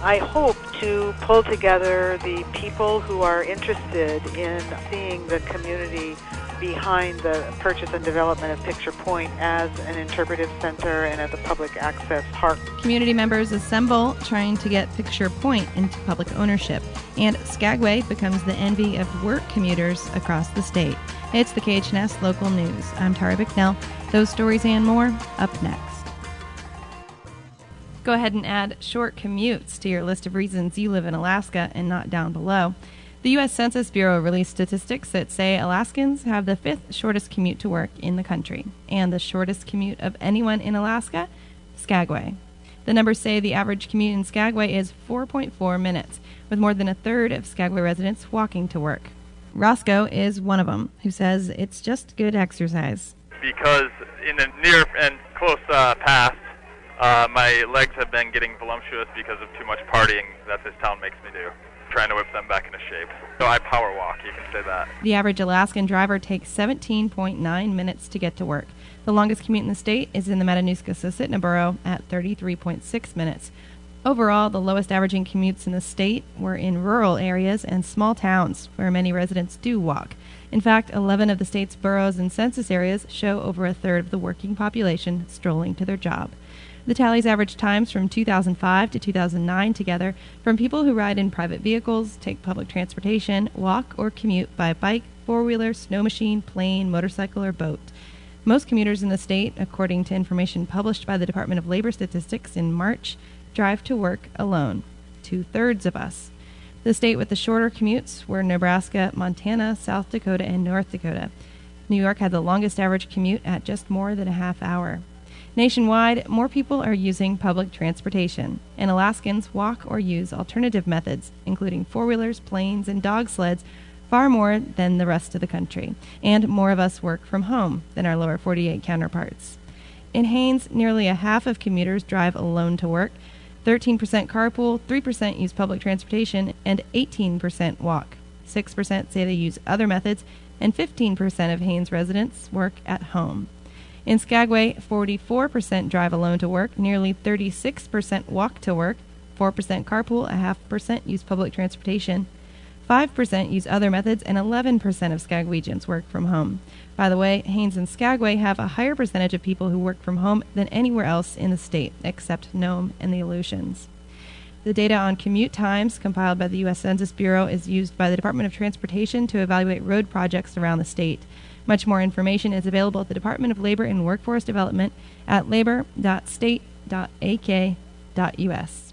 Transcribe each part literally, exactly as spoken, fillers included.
I hope to pull together the people who are interested in seeing the community behind the purchase and development of Picture Point as an interpretive center and as a public access park. Community members assemble trying to get Picture Point into public ownership, and Skagway becomes the envy of work commuters across the state. It's the K H N S Local News. I'm Tara Bicknell. Those stories and more up next. Go ahead and add short commutes to your list of reasons you live in Alaska and not down below. The U S Census Bureau released statistics that say Alaskans have the fifth shortest commute to work in the country, and the shortest commute of anyone in Alaska, Skagway. The numbers say the average commute in Skagway is four point four minutes, with more than a third of Skagway residents walking to work. Roscoe is one of them, who says it's just good exercise. Because in the near and close uh, past, uh, my legs have been getting voluptuous because of too much partying that this town makes me do. Trying to whip them back into shape. So I power walk, you can say that. The average Alaskan driver takes seventeen point nine minutes to get to work. The longest commute in the state is in the Matanuska-Susitna borough at thirty-three point six minutes. Overall, the lowest averaging commutes in the state were in rural areas and small towns where many residents do walk. In fact, eleven of the state's boroughs and census areas show over a third of the working population strolling to their job. The tallies average times from two thousand five to two thousand nine together from people who ride in private vehicles, take public transportation, walk or commute by bike, four-wheeler, snow machine, plane, motorcycle, or boat. Most commuters in the state, according to information published by the Department of Labor Statistics in March, drive to work alone, two-thirds of us. The state with the shorter commutes were Nebraska, Montana, South Dakota, and North Dakota. New York had the longest average commute at just more than a half hour. Nationwide, more people are using public transportation, and Alaskans walk or use alternative methods, including four-wheelers, planes, and dog sleds, far more than the rest of the country. And more of us work from home than our lower forty-eight counterparts. In Haines, nearly a half of commuters drive alone to work, thirteen percent carpool, three percent use public transportation, and eighteen percent walk. six percent say they use other methods, and fifteen percent of Haines residents work at home. In Skagway, forty-four percent drive alone to work, nearly thirty-six percent walk to work, four percent carpool, a half percent use public transportation, five percent use other methods, and eleven percent of Skagwegians work from home. By the way, Haines and Skagway have a higher percentage of people who work from home than anywhere else in the state, except Nome and the Aleutians. The data on commute times compiled by the U S Census Bureau is used by the Department of Transportation to evaluate road projects around the state. Much more information is available at the Department of Labor and Workforce Development at labor dot state dot a k dot u s.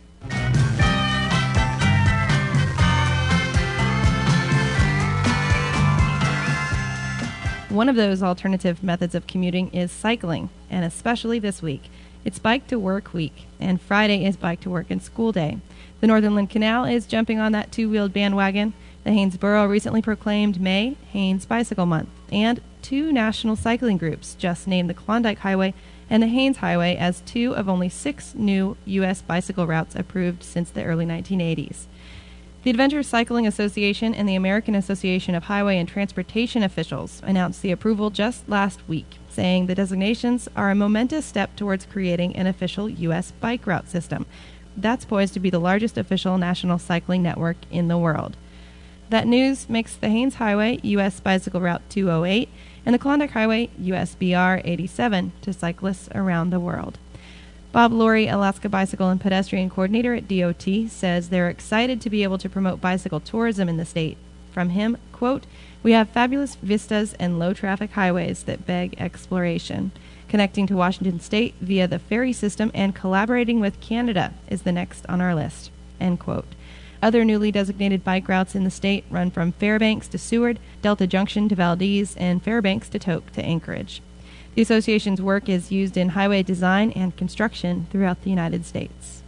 One of those alternative methods of commuting is cycling, and especially this week. It's Bike to Work Week, and Friday is Bike to Work and School Day. The Northern Canal is jumping on that two-wheeled bandwagon. The Haines Borough recently proclaimed May Haines Bicycle Month, and two national cycling groups just named the Klondike Highway and the Haines Highway as two of only six new U S bicycle routes approved since the early nineteen eighties. The Adventure Cycling Association and the American Association of Highway and Transportation Officials announced the approval just last week, saying the designations are a momentous step towards creating an official U S bike route system that's poised to be the largest official national cycling network in the world. That news makes the Haines Highway U S Bicycle Route two oh eight and the Klondike Highway U S B R eighty-seven to cyclists around the world. Bob Laurie, Alaska Bicycle and Pedestrian Coordinator at D O T, says they're excited to be able to promote bicycle tourism in the state. From him, quote, "We have fabulous vistas and low-traffic highways that beg exploration. Connecting to Washington State via the ferry system and collaborating with Canada is the next on our list," end quote. Other newly designated bike routes in the state run from Fairbanks to Seward, Delta Junction to Valdez, and Fairbanks to Tok to Anchorage. The association's work is used in highway design and construction throughout the United States.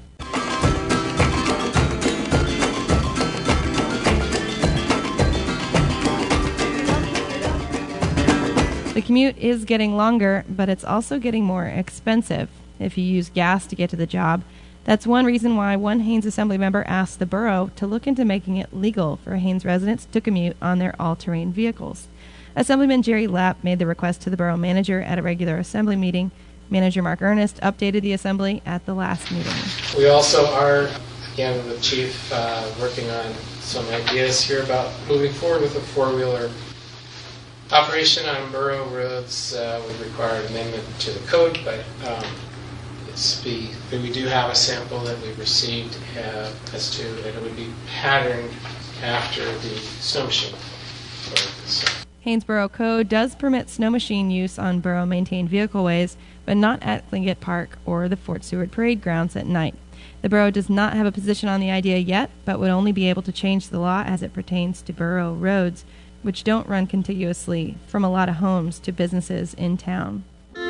The commute is getting longer, but it's also getting more expensive if you use gas to get to the job. That's one reason why one Haines Assembly member asked the borough to look into making it legal for Haines residents to commute on their all-terrain vehicles. Assemblyman Jerry Lapp made the request to the borough manager at a regular assembly meeting. Manager Mark Ernest updated the assembly at the last meeting. We also are Again, with Chief uh, working on some ideas here about moving forward with a four-wheeler operation on borough roads uh, would require an amendment to the code, but um, it's be, we do have a sample that we've received uh, as to, and it would be patterned after the snow machine. So. Haynesboro Code does permit snow machine use on borough-maintained vehicle-ways, but not at Tlingit Park or the Fort Seward Parade grounds at night. The borough does not have a position on the idea yet, but would only be able to change the law as it pertains to borough roads, which don't run contiguously from a lot of homes to businesses in town.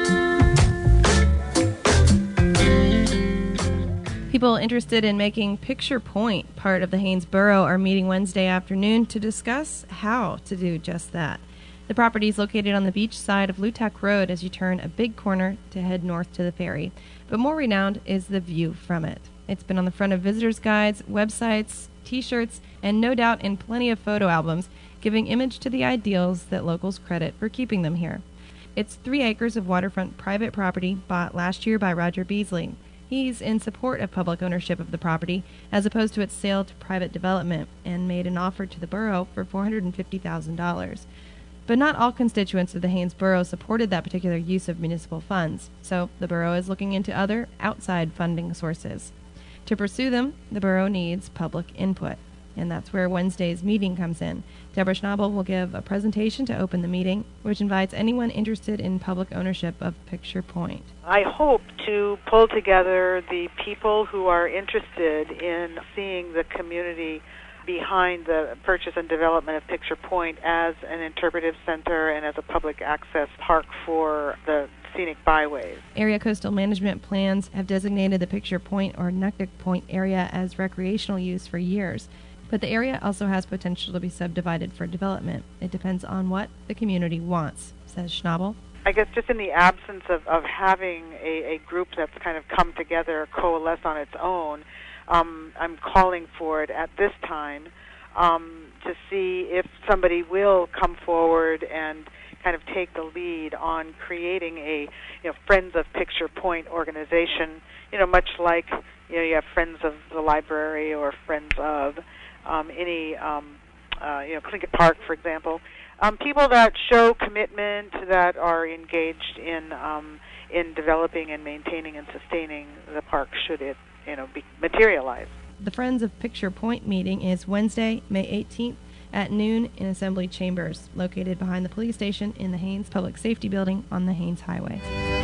People interested in making Picture Point part of the Haynesboro are meeting Wednesday afternoon to discuss how to do just that. The property is located on the beach side of Lutek Road as you turn a big corner to head north to the ferry, but more renowned is the view from it. It's been on the front of visitors' guides, websites, t-shirts, and no doubt in plenty of photo albums, giving image to the ideals that locals credit for keeping them here. It's three acres of waterfront private property bought last year by Roger Beasley. He's in support of public ownership of the property as opposed to its sale to private development and made an offer to the borough for four hundred fifty thousand dollars. But not all constituents of the Haynesboro supported that particular use of municipal funds, so the borough is looking into other outside funding sources. To pursue them, the borough needs public input, and that's where Wednesday's meeting comes in. Deborah Schnabel will give a presentation to open the meeting, which invites anyone interested in public ownership of Picture Point. I hope to pull together the people who are interested in seeing the community behind the purchase and development of Picture Point as an interpretive center and as a public access park for the scenic byways. Area coastal management plans have designated the Picture Point or Nuktuk Point area as recreational use for years, but the area also has potential to be subdivided for development. It depends on what the community wants, says Schnabel. I guess just in the absence of, of having a, a group that's kind of come together, coalesce on its own, um, I'm calling for it at this time um, to see if somebody will come forward and kind of take the lead on creating a you know Friends of Picture Point organization. You know, much like you know you have Friends of the Library or Friends of um, any um, uh, you know Tlingit Park, for example. Um, people that show commitment, that are engaged in um, in developing and maintaining and sustaining the park, should it you know be materialized. The Friends of Picture Point meeting is Wednesday, May eighteenth at noon in Assembly Chambers, located behind the police station in the Haines Public Safety Building on the Haines Highway.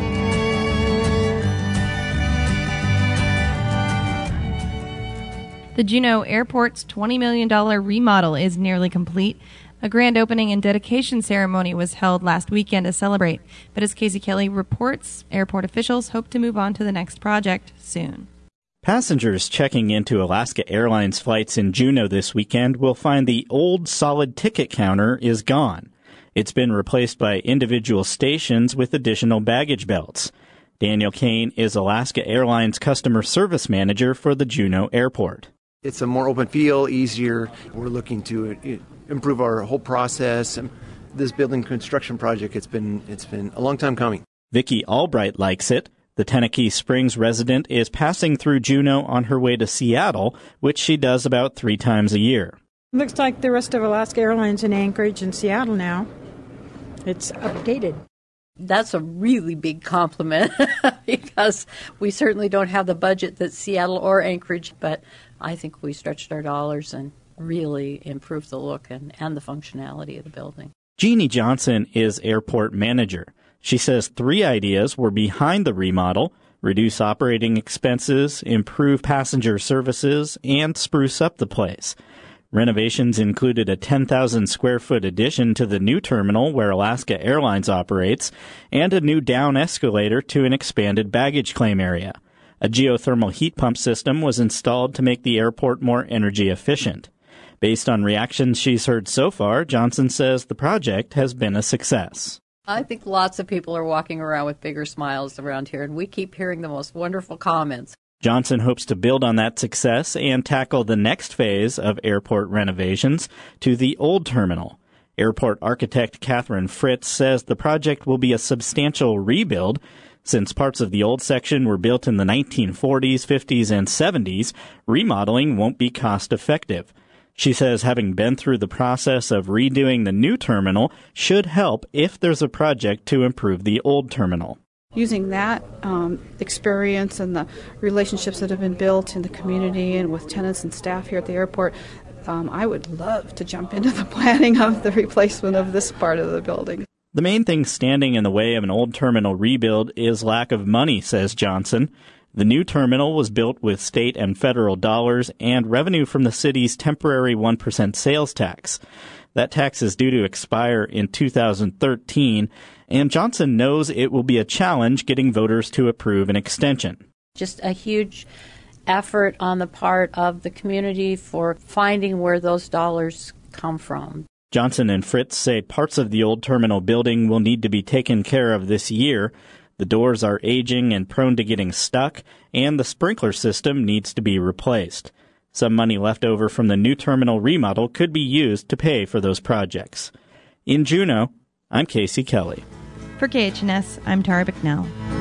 The Juneau Airport's twenty million dollars remodel is nearly complete. A grand opening and dedication ceremony was held last weekend to celebrate, but as Casey Kelly reports, airport officials hope to move on to the next project soon. Passengers checking into Alaska Airlines flights in Juneau this weekend will find the old solid ticket counter is gone. It's been replaced by individual stations with additional baggage belts. Daniel Kane is Alaska Airlines customer service manager for the Juneau Airport. It's a more open feel, easier. We're looking to improve our whole process. This building construction project, it's been it's been a long time coming. Vicki Albright likes it. The Tenakee Springs resident is passing through Juneau on her way to Seattle, which she does about three times a year. Looks like the rest of Alaska Airlines in Anchorage and Seattle now. It's updated. That's a really big compliment because we certainly don't have the budget that Seattle or Anchorage, but I think we stretched our dollars and really improved the look and, and the functionality of the building. Jeannie Johnson is airport manager. She says three ideas were behind the remodel: reduce operating expenses, improve passenger services, and spruce up the place. Renovations included a ten thousand square foot addition to the new terminal where Alaska Airlines operates, and a new down escalator to an expanded baggage claim area. A geothermal heat pump system was installed to make the airport more energy efficient. Based on reactions she's heard so far, Johnson says the project has been a success. I think lots of people are walking around with bigger smiles around here, and we keep hearing the most wonderful comments. Johnson hopes to build on that success and tackle the next phase of airport renovations to the old terminal. Airport architect Catherine Fritz says the project will be a substantial rebuild. Since parts of the old section were built in the nineteen forties, fifties, and seventies, remodeling won't be cost-effective. She says having been through the process of redoing the new terminal should help if there's a project to improve the old terminal. Using that um, experience and the relationships that have been built in the community and with tenants and staff here at the airport, um, I would love to jump into the planning of the replacement of this part of the building. The main thing standing in the way of an old terminal rebuild is lack of money, says Johnson. The new terminal was built with state and federal dollars and revenue from the city's temporary one percent sales tax. That tax is due to expire in two thousand thirteen, and Johnson knows it will be a challenge getting voters to approve an extension. Just a huge effort on the part of the community for finding where those dollars come from. Johnson and Fritz say parts of the old terminal building will need to be taken care of this year. The doors are aging and prone to getting stuck, and the sprinkler system needs to be replaced. Some money left over from the new terminal remodel could be used to pay for those projects. In Juneau, I'm Casey Kelly. For K H N S, I'm Tara Bicknell.